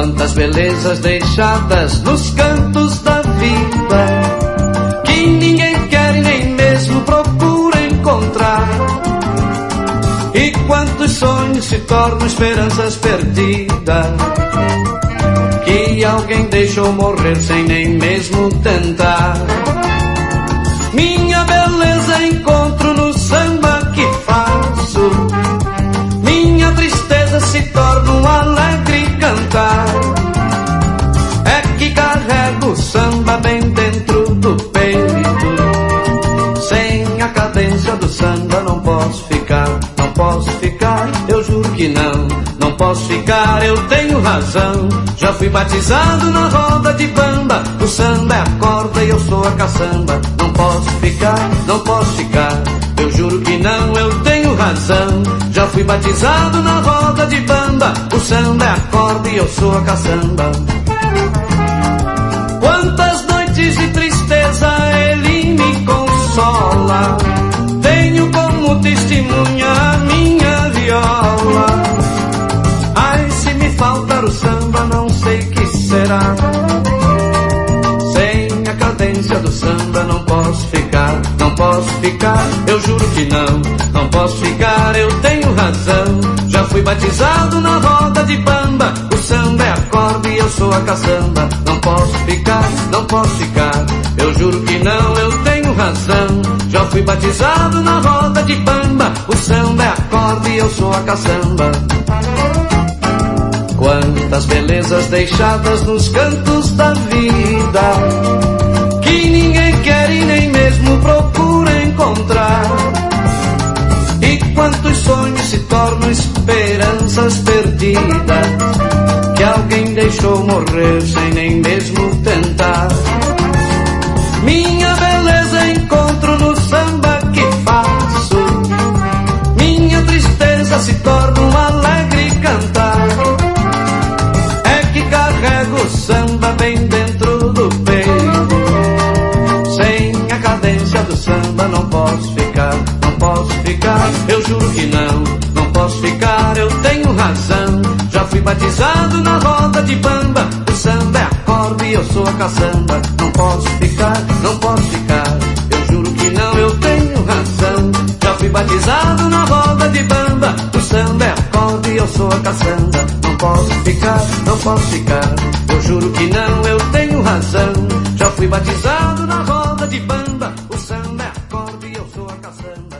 Quantas belezas deixadas nos cantos da vida, que ninguém quer e nem mesmo procura encontrar. E quantos sonhos se tornam esperanças perdidas, que alguém deixou morrer sem nem mesmo tentar. Minha beleza encontro no samba que faço, minha tristeza se torna um alegre cantar. É que carrego o samba bem dentro do peito, sem a cadência do samba não posso ficar, não posso ficar, eu juro que não posso ficar, eu tenho razão. Já fui batizado na roda de bamba, o samba é a corda e eu sou a caçamba. Não posso ficar, não posso ficar, eu juro que não, eu tenho razão. Já fui batizado na roda de bamba, o samba é a corda e eu sou a caçamba. Quantas noites de tristeza ele me consola, tenho como testemunha a minha viola. Ai, se me faltar o samba não sei que será, sem a cadência do samba não posso ficar, não posso ficar, eu juro que não posso ficar, eu tenho razão. Já fui batizado na roda de bamba, o samba é a corda e eu sou a caçamba. Não posso ficar, não posso ficar, eu juro que não, eu tenho razão. Já fui batizado na roda de bamba, o samba é a corda e eu sou a caçamba. Quantas belezas deixadas nos cantos da vida, que ninguém quer e nem mesmo procura encontrar. E quantos sonhos se tornam esperanças perdidas, que alguém deixou morrer sem nem mesmo tentar. Minha beleza encontro no samba que faço, minha tristeza se torna um alegre cantar. É que carrego o samba bem dentro do peito, sem a cadência do samba não posso ficar, não posso ficar, eu juro que não posso ficar, eu tenho razão. Já fui batizado na roda de bamba, o samba é a corda e eu sou a caçamba. Não posso ficar, não posso ficar, eu juro que não, eu tenho razão. Já fui batizado na roda de bamba, o samba é a corda e eu sou a caçamba. Não posso ficar, não posso ficar, eu juro que não, eu tenho razão. Já fui batizado na roda de bamba, o samba é a corda e eu sou a caçamba.